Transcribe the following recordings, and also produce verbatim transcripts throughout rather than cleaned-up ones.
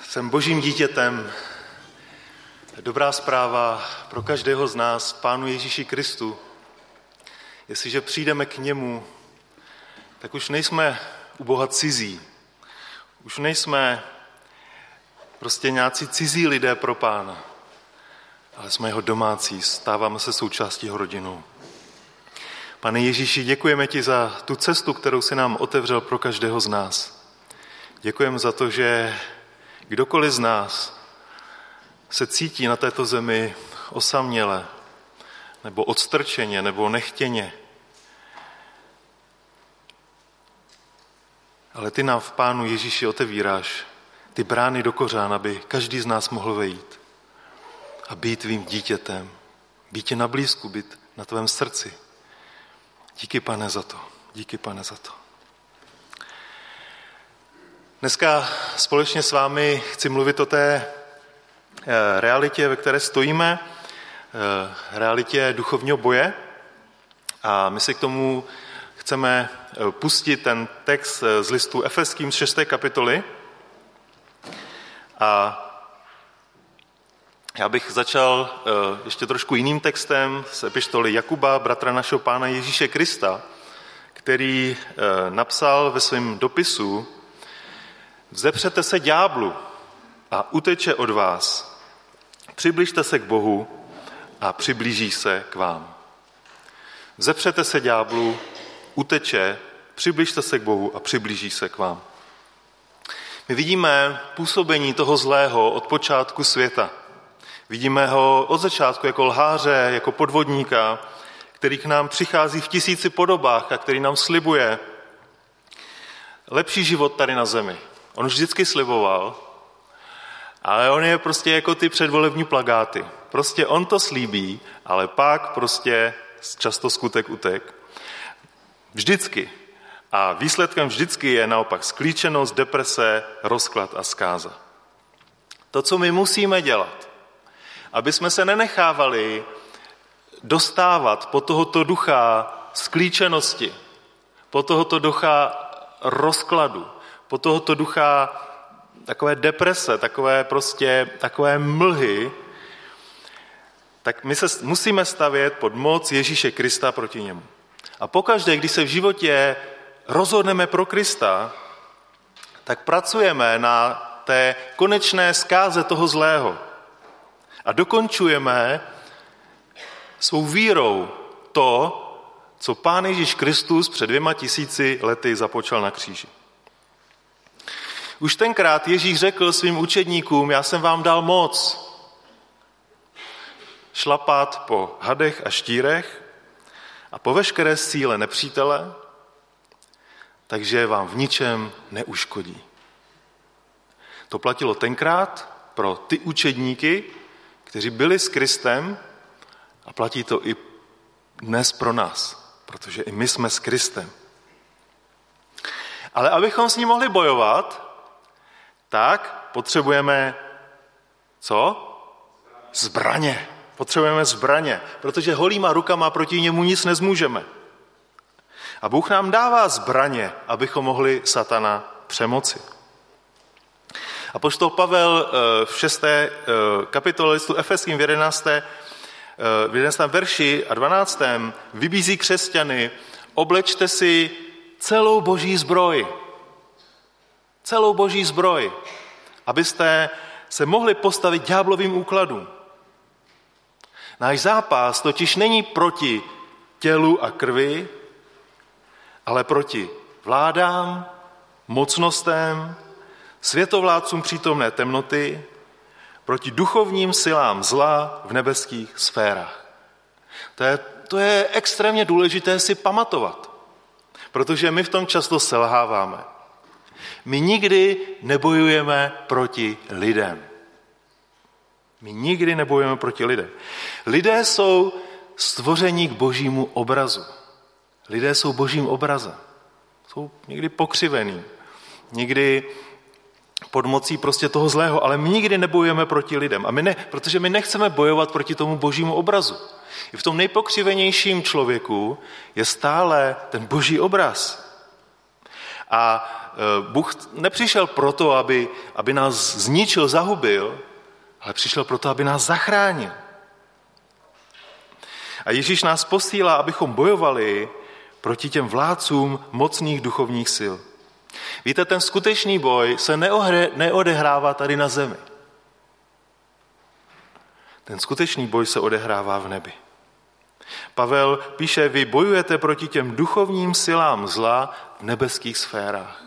Jsem Božím dítětem. Dobrá zpráva pro každého z nás, Pánu Ježíši Kristu. Jestliže přijdeme k němu, tak už nejsme u Boha cizí. Už nejsme prostě nějací cizí lidé pro Pána, ale jsme jeho domácí, stáváme se součástí jeho rodinou. Pane Ježíši, děkujeme ti za tu cestu, kterou jsi nám otevřel pro každého z nás. Děkujeme za to, že kdokoliv z nás se cítí na této zemi osaměle, nebo odstrčeně, nebo nechtěně. Ale ty nám v Pánu Ježíši otevíráš ty brány do kořán, aby každý z nás mohl vejít a být tvým dítětem, být tě na blízku, být na tvém srdci. Díky, Pane, za to. Díky, Pane, za to. Dneska společně s vámi chci mluvit o té realitě, ve které stojíme, realitě duchovního boje. A my si k tomu chceme pustit ten text z listu Efeským z šesté kapitoly. A já bych začal ještě trošku jiným textem z epištoly Jakuba, bratra našeho Pána Ježíše Krista, který napsal ve svém dopisu: Vzepřete se ďáblu a uteče od vás. Přibližte se k Bohu a přiblíží se k vám. Vzepřete se ďáblu, uteče, přibližte se k Bohu a přiblíží se k vám. My vidíme působení toho zlého od počátku světa. Vidíme ho od začátku jako lháře, jako podvodníka, který k nám přichází v tisíci podobách a který nám slibuje lepší život tady na zemi. On už vždycky sliboval, ale on je prostě jako ty předvolební plakáty. Prostě on to slíbí, ale pak prostě často skutek utek. Vždycky. A výsledkem vždycky je naopak sklíčenost, deprese, rozklad a zkáza. To, co my musíme dělat, aby jsme se nenechávali dostávat po tohoto ducha sklíčenosti, po tohoto ducha rozkladu, po tohoto ducha takové deprese, takové prostě takové mlhy, tak my se musíme stavět pod moc Ježíše Krista proti němu. A pokaždé, když se v životě rozhodneme pro Krista, tak pracujeme na té konečné zkáze toho zlého. A dokončujeme svou vírou to, co Pán Ježíš Kristus před dvěma tisíci lety započal na kříži. Už tenkrát Ježíš řekl svým učedníkům: já jsem vám dal moc šlapat po hadech a štírech a po veškeré síle nepřítele, takže vám v ničem neuškodí. To platilo tenkrát pro ty učedníky, kteří byli s Kristem, a platí to i dnes pro nás, protože i my jsme s Kristem. Ale abychom s ním mohli bojovat, tak potřebujeme co? Zbraně. Potřebujeme zbraně, protože holýma rukama proti němu nic nezmůžeme. A Bůh nám dává zbraně, abychom mohli satana přemoci. Apoštol Pavel v šesté kapitole listu Efeským v jedenáctém v jedenáctém verši a dvanáctém vybízí křesťany: oblečte si celou boží zbroj. Celou boží zbroj, abyste se mohli postavit ďáblovým úkladům. Náš zápas totiž není proti tělu a krvi, ale proti vládám, mocnostem, světovládcům přítomné temnoty, proti duchovním silám zla v nebeských sférách. To je, to je extrémně důležité si pamatovat, protože my v tom často selháváme. My nikdy nebojujeme proti lidem. My nikdy nebojujeme proti lidem. Lidé jsou stvoření k božímu obrazu. Lidé jsou božím obrazem. Jsou někdy pokřivený, někdy pod mocí prostě toho zlého, ale my nikdy nebojujeme proti lidem. A my ne, protože my nechceme bojovat proti tomu božímu obrazu. I v tom nejpokřivenějším člověku je stále ten boží obraz. A Bůh nepřišel proto, aby, aby nás zničil, zahubil, ale přišel proto, aby nás zachránil. A Ježíš nás posílá, abychom bojovali proti těm vládcům mocných duchovních sil. Víte, ten skutečný boj se neohre, neodehrává tady na zemi. Ten skutečný boj se odehrává v nebi. Pavel píše, vy bojujete proti těm duchovním silám zla v nebeských sférách.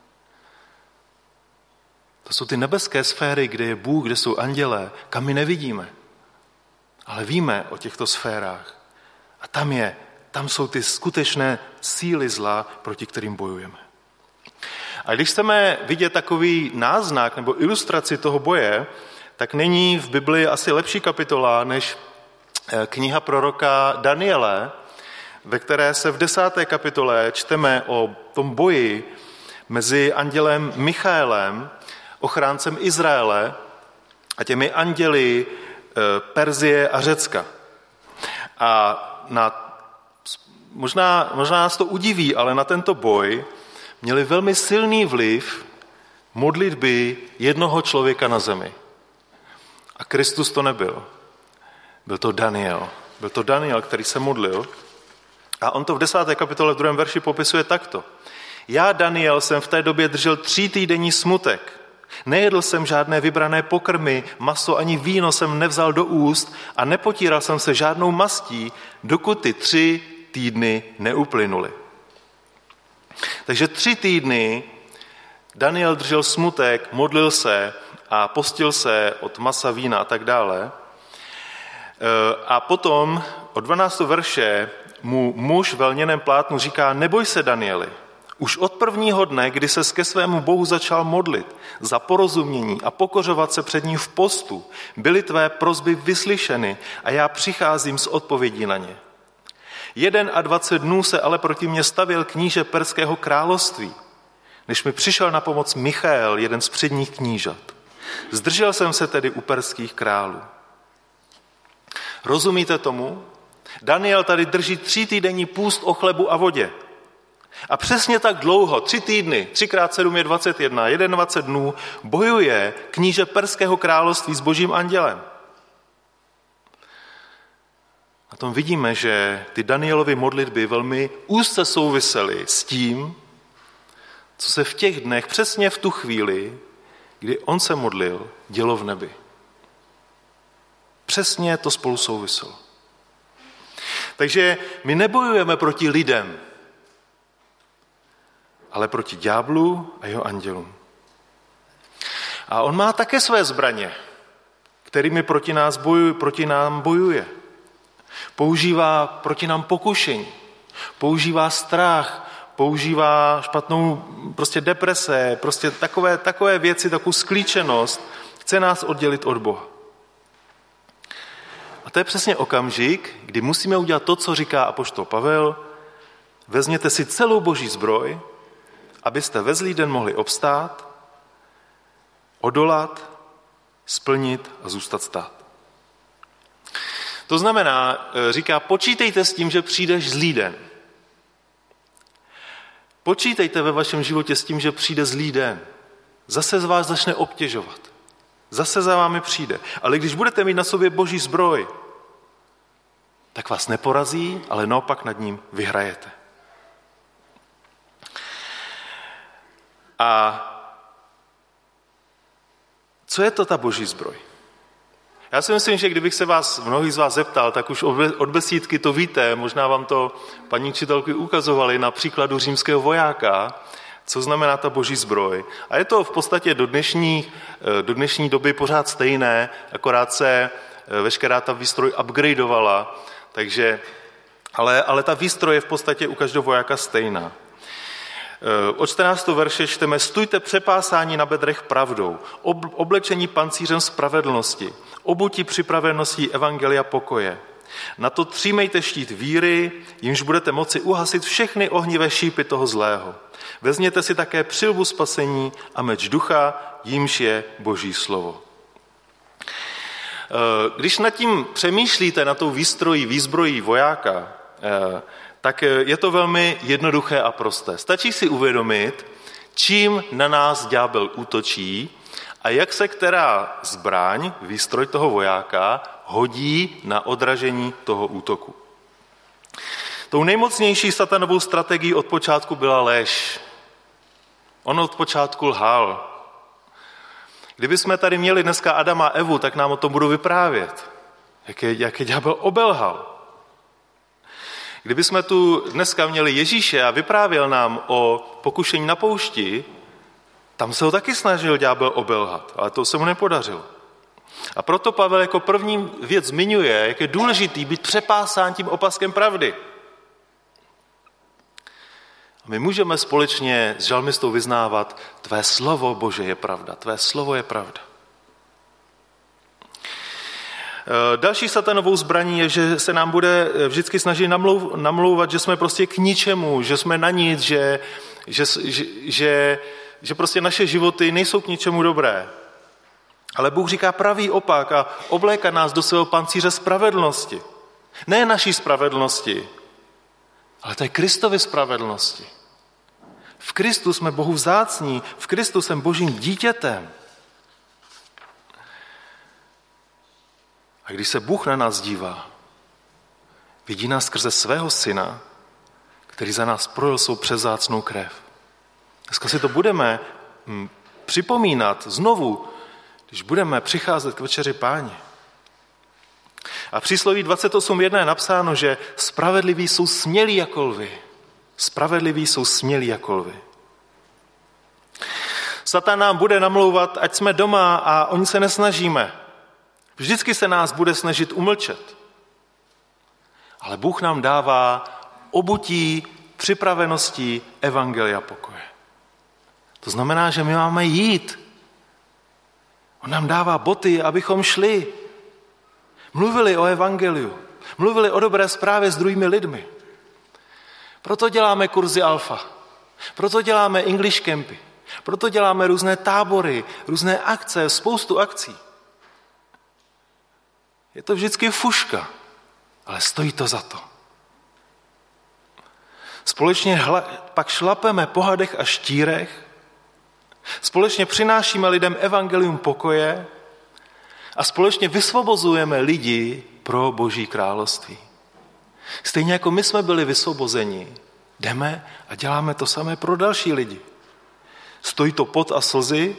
To jsou ty nebeské sféry, kde je Bůh, kde jsou andělé, kam my nevidíme. Ale víme o těchto sférách. A tam je, tam jsou ty skutečné síly zla, proti kterým bojujeme. A když chceme vidět takový náznak nebo ilustraci toho boje, tak není v Biblii asi lepší kapitola než kniha proroka Daniele, ve které se v desáté kapitole čteme o tom boji mezi andělem Michaelem, ochráncem Izraele, a těmi anděli Perzie a Řecka. A na, možná, možná nás to udiví, ale na tento boj měli velmi silný vliv modlitby jednoho člověka na zemi. A Kristus to nebyl. Byl to Daniel. Byl to Daniel, který se modlil. A on to v desáté kapitole v druhém verši popisuje takto. Já, Daniel, jsem v té době držel tří týdenní smutek. Nejedl jsem žádné vybrané pokrmy, maso ani víno jsem nevzal do úst a nepotíral jsem se žádnou mastí, dokud ty tři týdny neuplynuly. Takže tři týdny Daniel držel smutek, modlil se a postil se od masa, vína a tak dále. A potom od dvanáctého verše mu muž ve lněném plátnu říká, neboj se, Danieli, už od prvního dne, kdy ses ke svému Bohu začal modlit za porozumění a pokořovat se před ním v postu, byly tvé prosby vyslyšeny a já přicházím s odpovědí na ně. Jeden a dvacet dnů se ale proti mně stavěl kníže perského království, než mi přišel na pomoc Michael, jeden z předních knížat. Zdržel jsem se tedy u perských králů. Rozumíte tomu? Daniel tady drží tři týdenní půst o chlebu a vodě. A přesně tak dlouho, tři týdny, třikrát sedm je dvacet jedna, dvacet jedna dnů, bojuje kníže perského království s božím andělem. Na tom vidíme, že ty Danielovy modlitby velmi úzce souvisely s tím, co se v těch dnech, přesně v tu chvíli, kdy on se modlil, dělo v nebi. Přesně to spolu souviselo. Takže my nebojujeme proti lidem, ale proti ďáblu a jeho andělům. A on má také své zbraně, kterými proti, nás bojuje, proti nám bojuje. Používá proti nám pokušení, používá strach, používá špatnou prostě deprese, prostě takové, takové věci, takovou sklíčenost, chce nás oddělit od Boha. A to je přesně okamžik, kdy musíme udělat to, co říká apoštol Pavel, vezměte si celou boží zbroj, abyste ve zlý den mohli obstát, odolat, splnit a zůstat stát. To znamená, říká, počítejte s tím, že přijdeš zlý den. Počítejte ve vašem životě s tím, že přijde zlý den. Zase z vás začne obtěžovat. Zase za vámi přijde. Ale když budete mít na sobě boží zbroj, tak vás neporazí, ale naopak nad ním vyhrajete. A co je to ta boží zbroj? Já si myslím, že kdybych se vás, mnohý z vás zeptal, tak už od besídky to víte, možná vám to paní učitelky ukazovali na příkladu římského vojáka, co znamená ta boží zbroj. A je to v podstatě do dnešní, do dnešní doby pořád stejné, akorát se veškerá ta výstroj upgradeovala, takže, ale, ale ta výstroj je v podstatě u každého vojáka stejná. Od čtrnáctého verše čteme, stůjte přepásání na bedrech pravdou, oblečení pancířem spravedlnosti, obutí připraveností evangelia pokoje. Na to třímejte štít víry, jimž budete moci uhasit všechny ohnivé šípy toho zlého. Vezměte si také přilbu spasení a meč ducha, jímž je boží slovo. Když nad tím přemýšlíte, na tou výstrojí, výzbrojí vojáka, tak je to velmi jednoduché a prosté. Stačí si uvědomit, čím na nás ďábel útočí a jak se která zbraň, výstroj toho vojáka, hodí na odražení toho útoku. Tou nejmocnější satanovou strategií od počátku byla lež. On od počátku lhal. Kdybychom tady měli dneska Adama a Evu, tak nám o tom budou vyprávět, jak je, jak je ďábel obelhal. Kdybychom tu dneska měli Ježíše a vyprávěl nám o pokušení na poušti, tam se ho taky snažil ďábel obelhat, ale to se mu nepodařilo. A proto Pavel jako první věc zmiňuje, jak je důležitý být přepásán tím opaskem pravdy. A my můžeme společně s žalmistou vyznávat, tvé slovo, Bože, je pravda, tvé slovo je pravda. Další satanovou zbraní je, že se nám bude vždycky snažit namlouvat, že jsme prostě k ničemu, že jsme na nic, že, že, že, že, že prostě naše životy nejsou k ničemu dobré. Ale Bůh říká pravý opak a obléká nás do svého pancíře spravedlnosti. Ne naší spravedlnosti, ale té Kristovy spravedlnosti. V Kristu jsme Bohu vzácní, v Kristu jsem Božím dítětem. A když se Bůh na nás dívá, vidí nás skrze svého syna, který za nás prolil svou převzácnou krev. Dneska si to budeme připomínat znovu, když budeme přicházet k večeři Páně. A v přísloví dvacet osm jedna je napsáno, že spravedliví jsou smělí jako lvy. Spravedliví jsou smělí jako lvy. Satan nám bude namlouvat, ať jsme doma a o nic se nesnažíme. Vždycky se nás bude snažit umlčet. Ale Bůh nám dává obutí, připraveností evangelia pokoje. To znamená, že my máme jít. On nám dává boty, abychom šli. Mluvili o evangeliu. Mluvili o dobré zprávě s druhými lidmi. Proto děláme kurzy alfa. Proto děláme English campy. Proto děláme různé tábory, různé akce, spoustu akcí. Je to vždycky fuška, ale stojí to za to. Společně hla, pak šlapeme po hadech a štírech, společně přinášíme lidem evangelium pokoje a společně vysvobozujeme lidi pro Boží království. Stejně jako my jsme byli vysvobozeni, jdeme a děláme to samé pro další lidi. Stojí to pot a slzy,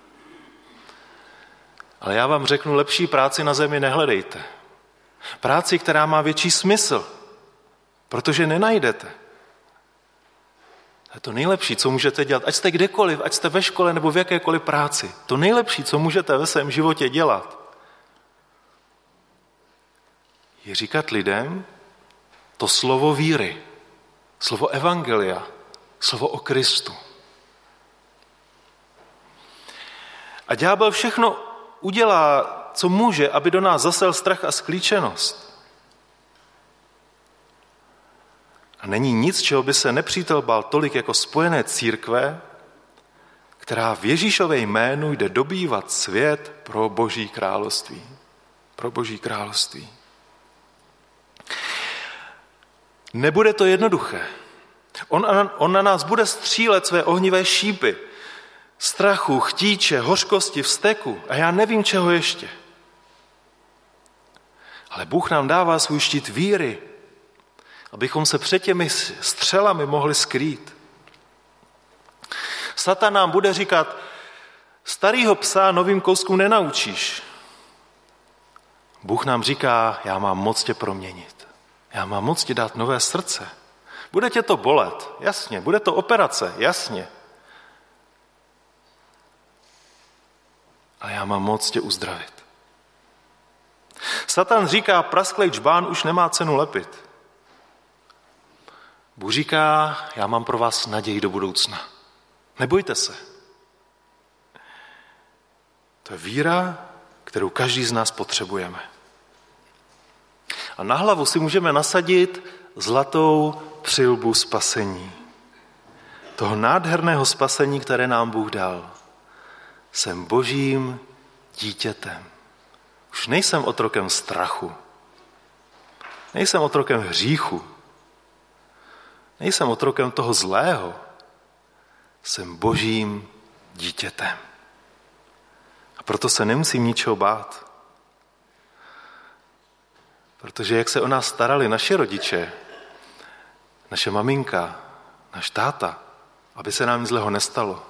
ale já vám řeknu, lepší práci na zemi nehledejte. Práci, která má větší smysl, protože nenajdete. To je to nejlepší, co můžete dělat. Ať jste kdekoliv, ať jste ve škole nebo v jakékoliv práci. To nejlepší, co můžete ve svém životě dělat, je říkat lidem to slovo víry, slovo evangelia, slovo o Kristu. A ďábel všechno udělá, co může, aby do nás zasel strach a sklíčenost. A není nic, čeho by se nepřítel bál tolik jako spojené církve, která v Ježíšově jménu jde dobývat svět pro Boží království. Pro Boží království. Nebude to jednoduché. On, on na nás bude střílet své ohnivé šípy, strachu, chtíče, hořkosti, vzteku a já nevím, čeho ještě. Ale Bůh nám dává svůj štít víry, abychom se před těmi střelami mohli skrýt. Satan nám bude říkat, starýho psa novým kouskům nenaučíš. Bůh nám říká, já mám moc tě proměnit. Já mám moc ti dát nové srdce. Bude tě to bolet, jasně. Bude to operace, jasně. Ale já mám moc tě uzdravit. Satan říká, prasklej džbán už nemá cenu lepit. Bůh říká, já mám pro vás naději do budoucna. Nebojte se. To je víra, kterou každý z nás potřebujeme. A na hlavu si můžeme nasadit zlatou přilbu spasení. Toho nádherného spasení, které nám Bůh dal. Jsem Božím dítětem. Už nejsem otrokem strachu. Nejsem otrokem hříchu. Nejsem otrokem toho zlého. Jsem Božím dítětem. A proto se nemusím ničeho bát. Protože jak se o nás starali naši rodiče, naše maminka, náš táta, aby se nám nic zlého nestalo.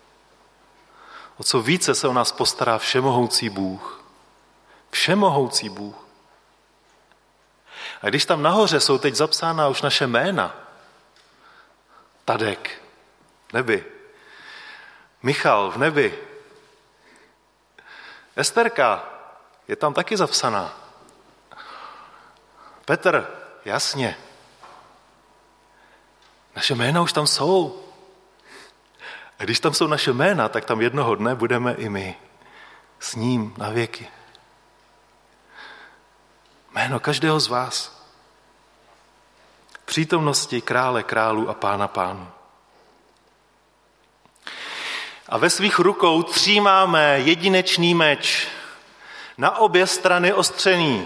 O co více se o nás postará všemohoucí Bůh. Všemohoucí Bůh. A když tam nahoře jsou teď zapsána už naše jména, Tadek v nebi, Michal v nebi, Esterka je tam taky zapsaná, Petr, jasně. Naše jména už tam jsou. A když tam jsou naše jména, tak tam jednoho dne budeme i my. S ním na věky. Jméno každého z vás. V přítomnosti krále králů a pána pánů. A ve svých rukou třímáme jedinečný meč, na obě strany ostřený.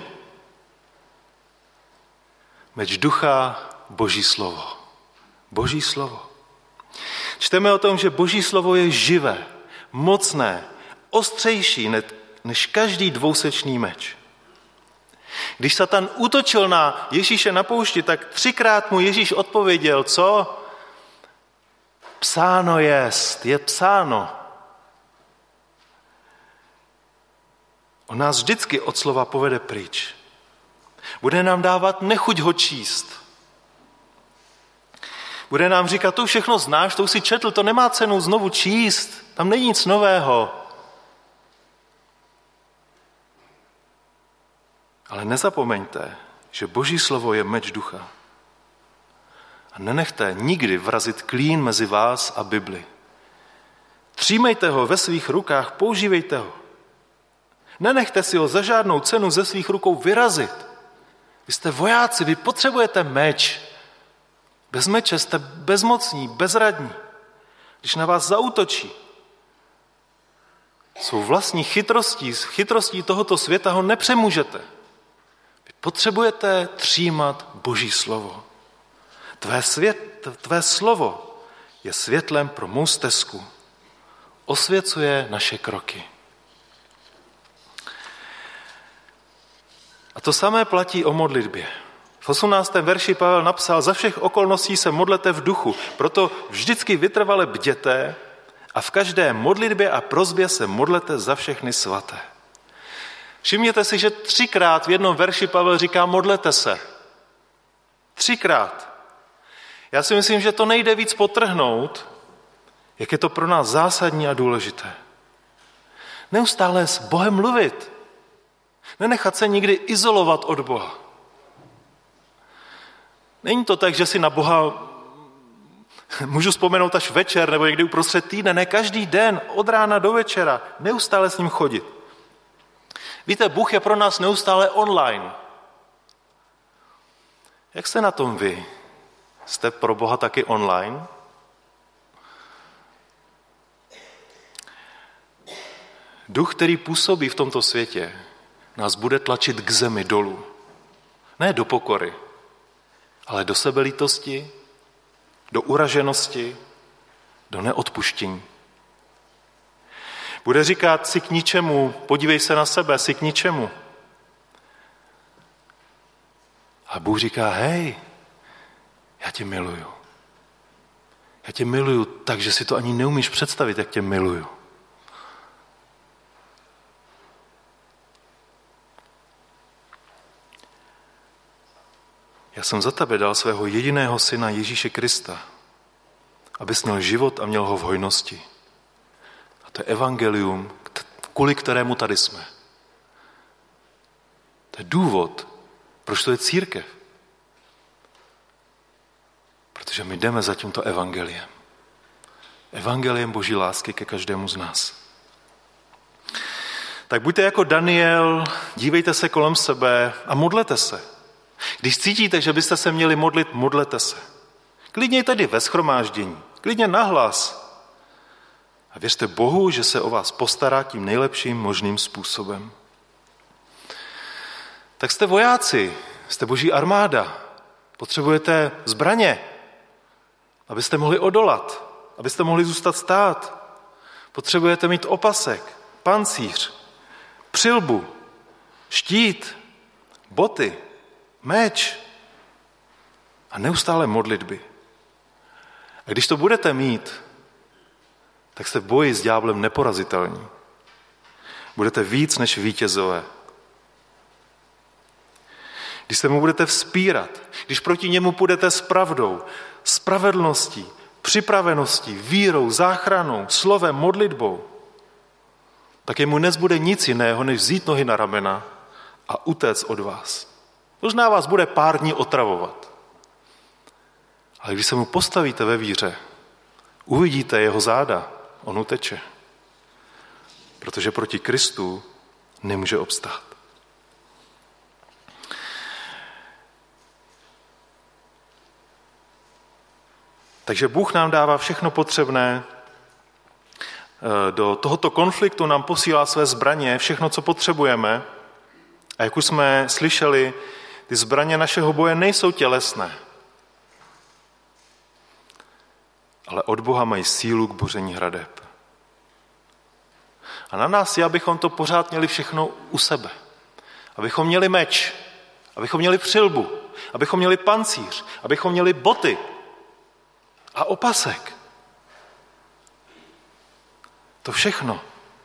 Meč ducha, Boží slovo. Boží slovo. Čteme o tom, že Boží slovo je živé, mocné, ostřejší než každý dvousečný meč. Když Satan útočil na Ježíše na poušti, tak třikrát mu Ježíš odpověděl, co? Psáno jest, je psáno. On nás vždycky od slova povede pryč. Bude nám dávat nechuť ho číst. Bude nám říkat, to všechno znáš, to už si četl, to nemá cenu znovu číst, tam není nic nového. Ale nezapomeňte, že Boží slovo je meč ducha. A nenechte nikdy vrazit klín mezi vás a Bibli. Třímejte ho ve svých rukách, používejte ho. Nenechte si ho za žádnou cenu ze svých rukou vyrazit. Vy jste vojáci, vy potřebujete meč. Bez meče jste bezmocní, bezradní. Když na vás zaútočí, svou vlastní chytrostí, chytrostí tohoto světa ho nepřemůžete. Vy potřebujete třímat Boží slovo. Tvé, svět, tvé slovo je světlem pro mou stezku. Osvěcuje naše kroky. A to samé platí o modlitbě. V osmnáctém verši Pavel napsal, za všech okolností se modlete v duchu, proto vždycky vytrvale bděte a v každé modlitbě a prosbě se modlete za všechny svaté. Všimněte si, že třikrát v jednom verši Pavel říká modlete se. Třikrát. Já si myslím, že to nejde víc podtrhnout, jak je to pro nás zásadní a důležité. Neustále s Bohem mluvit. Nenechat se nikdy izolovat od Boha. Není to tak, že si na Boha můžu vzpomenout až večer nebo někdy uprostřed týdne. Ne, každý den, od rána do večera, neustále s ním chodit. Víte, Bůh je pro nás neustále online. Jak jste na tom vy? Jste pro Boha taky online? Duch, který působí v tomto světě, nás bude tlačit k zemi dolů. Ne do pokory, ale do sebelítosti, do uraženosti, do neodpuštění. Bude říkat, jsi k ničemu, podívej se na sebe, jsi k ničemu. A Bůh říká, hej, já tě miluju. Já tě miluju tak, že si to ani neumíš představit, jak tě miluju. Já jsem za tebe dal svého jediného syna Ježíše Krista, abys měl život a měl ho v hojnosti. A to je evangelium, kvůli kterému tady jsme. To je důvod, proč to je církev. Protože my jdeme za tímto evangeliem. Evangeliem Boží lásky ke každému z nás. Tak buďte jako Daniel, dívejte se kolem sebe a modlete se. Když cítíte, že byste se měli modlit, modlete se. Klidně tedy ve shromáždění, klidně nahlas. A věřte Bohu, že se o vás postará tím nejlepším možným způsobem. Tak jste vojáci, jste Boží armáda, potřebujete zbraně, abyste mohli odolat. abyste mohli zůstat stát. Potřebujete mít opasek, pancíř, přilbu, štít, boty, meč a neustále modlitby. A když to budete mít, tak jste v boji s ďáblem neporazitelní. Budete víc než vítězové. Když se mu budete vzpírat, když proti němu půjdete s pravdou, spravedlností, připraveností, vírou, záchranou, slovem, modlitbou, tak jemu nezbude nic jiného, než vzít nohy na ramena a utéct od vás. Možná vás bude pár dní otravovat. Ale když se mu postavíte ve víře, uvidíte jeho záda, on uteče. Protože proti Kristu nemůže obstát. Takže Bůh nám dává všechno potřebné. Do tohoto konfliktu nám posílá své zbraně, všechno, co potřebujeme. A jak už jsme slyšeli, ty zbraně našeho boje nejsou tělesné, ale od Boha mají sílu k boření hradeb. A na nás je, abychom to pořád měli všechno u sebe. Abychom měli meč, abychom měli přilbu, abychom měli pancíř, abychom měli boty a opasek. To všechno.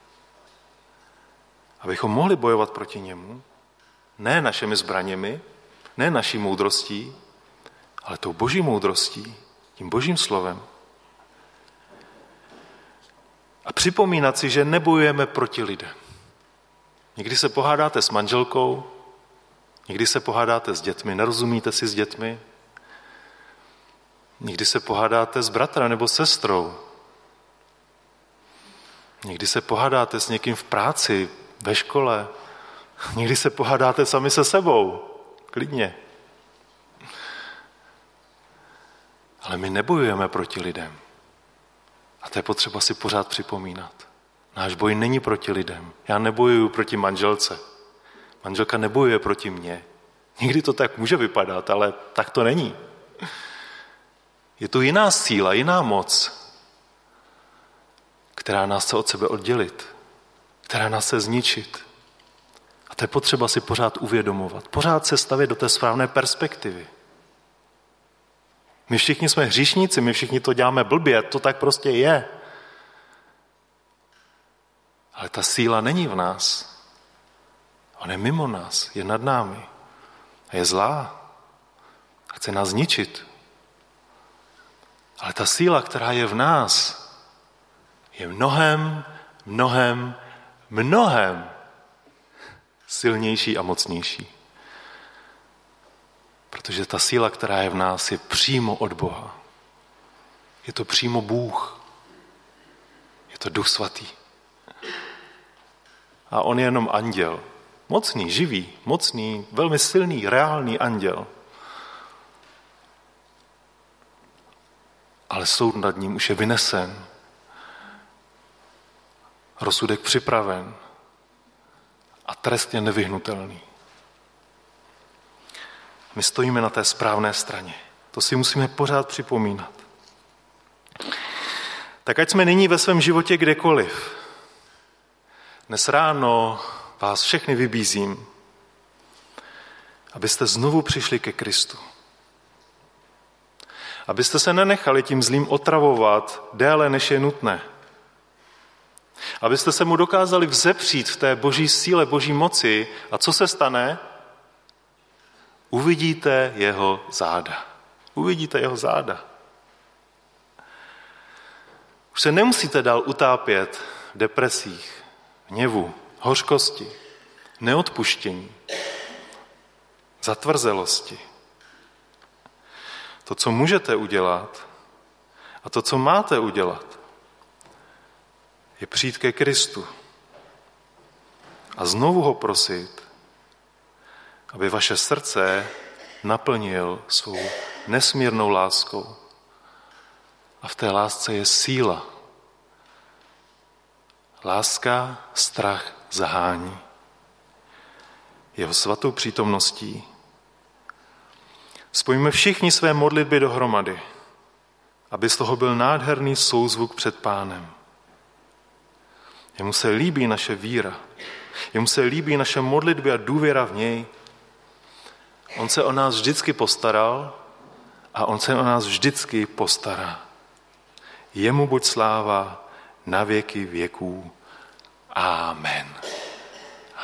Abychom mohli bojovat proti němu, ne našimi zbraněmi, ne naší moudrostí, ale tou boží moudrostí, tím božím slovem. A připomínat si, že nebojujeme proti lidem. Někdy se pohádáte s manželkou, někdy se pohádáte s dětmi, nerozumíte si s dětmi, někdy se pohádáte s bratrem nebo sestrou, někdy se pohádáte s někým v práci, ve škole, někdy se pohádáte sami se sebou, klidně. Ale my nebojujeme proti lidem. A to je potřeba si pořád připomínat. Náš boj není proti lidem. Já nebojuju proti manželce. Manželka nebojuje proti mně. Někdy to tak může vypadat, ale tak to není. Je tu jiná síla, jiná moc, která nás chce od sebe oddělit, která nás chce zničit. A to je potřeba si pořád uvědomovat. Pořád se stavět do té správné perspektivy. My všichni jsme hříšníci, my všichni to děláme blbě, to tak prostě je. Ale ta síla není v nás. Ona je mimo nás, je nad námi. A je zlá. A chce nás zničit. Ale ta síla, která je v nás, je mnohem, mnohem, mnohem silnější a mocnější. Protože ta síla, která je v nás, je přímo od Boha. Je to přímo Bůh. Je to Duch Svatý. A on je jenom anděl. Mocný, živý, mocný, velmi silný, reálný anděl. Ale soud nad ním už je vynesen. Rozsudek připraven. A trest je nevyhnutelný. My stojíme na té správné straně. To si musíme pořád připomínat. Tak ať jsme nyní ve svém životě kdekoliv. Dnes ráno vás všechny vybízím, abyste znovu přišli ke Kristu. Abyste se nenechali tím zlým otravovat déle, než je nutné. Abyste se mu dokázali vzepřít v té boží síle, boží moci. A co se stane? Uvidíte jeho záda. Uvidíte jeho záda. Už se nemusíte dál utápět v depresích, hněvu, hořkosti, neodpuštění, zatvrzelosti. To, co můžete udělat a to, co máte udělat, je přijít ke Kristu a znovu ho prosit, aby vaše srdce naplnil svou nesmírnou láskou. A v té lásce je síla. Láska, strach zahání. Jeho svatou přítomností spojíme všichni své modlitby dohromady aby z toho byl nádherný souzvuk před Pánem. Jemu se líbí naše víra. Jemu se líbí naše modlitby a důvěra v něj. On se o nás vždycky postaral a on se o nás vždycky postará. Jemu buď sláva na věky věků. Amen.